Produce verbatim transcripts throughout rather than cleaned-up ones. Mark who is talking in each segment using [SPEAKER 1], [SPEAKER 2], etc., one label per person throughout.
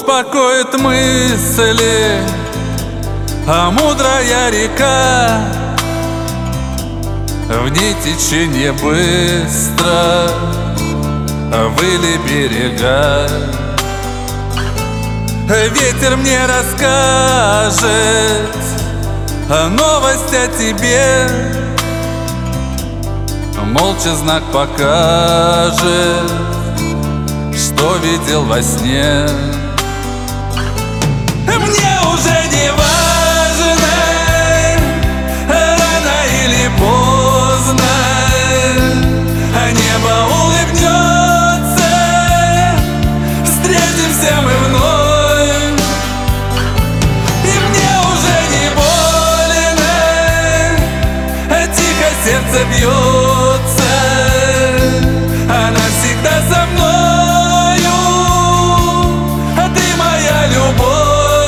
[SPEAKER 1] успокоит мысли, а мудрая река, в ней течение быстро выли берега. Ветер мне расскажет новость о тебе, молча знак покажет, что видел во сне. Мне уже не важно, рано или поздно, небо улыбнется, встретимся мы вновь. И мне уже не больно, тихо сердце бьется, она всегда со мною, а ты моя любовь.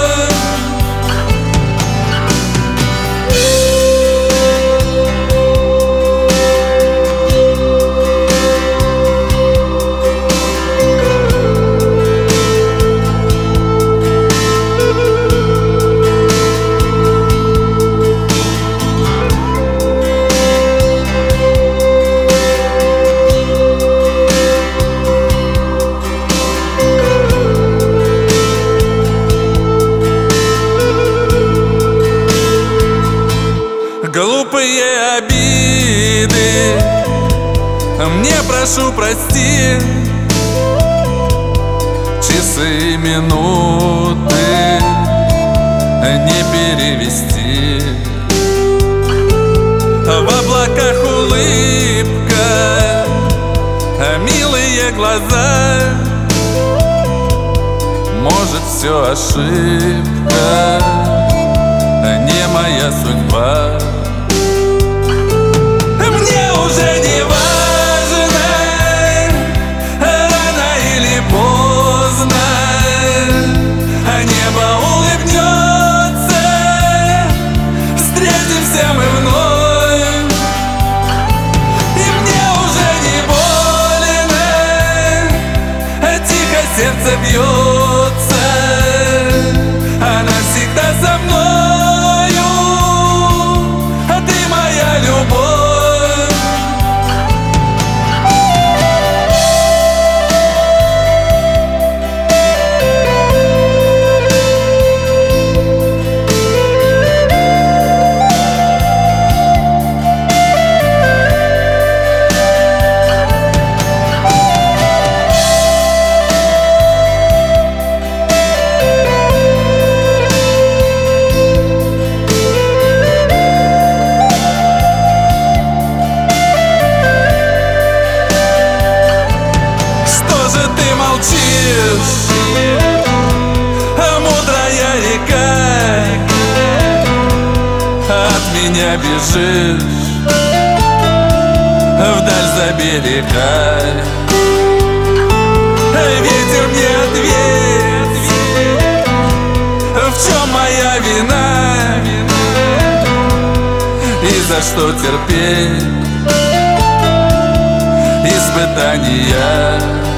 [SPEAKER 1] Глупые обиды мне, прошу, прости. Часы и минуты не перевести. В облаках улыбка, милые глаза. Может, все ошибка, не моя судьба. Мне уже не важно, рано или поздно, небо улыбнется, встретимся мы вновь. И мне уже не больно, тихо сердце бьется, она всегда со мною, а ты моя любовь. Мудрая река, от меня бежишь вдаль за берега. Ветер мне ответь, в чем моя вина и за что терпеть испытания.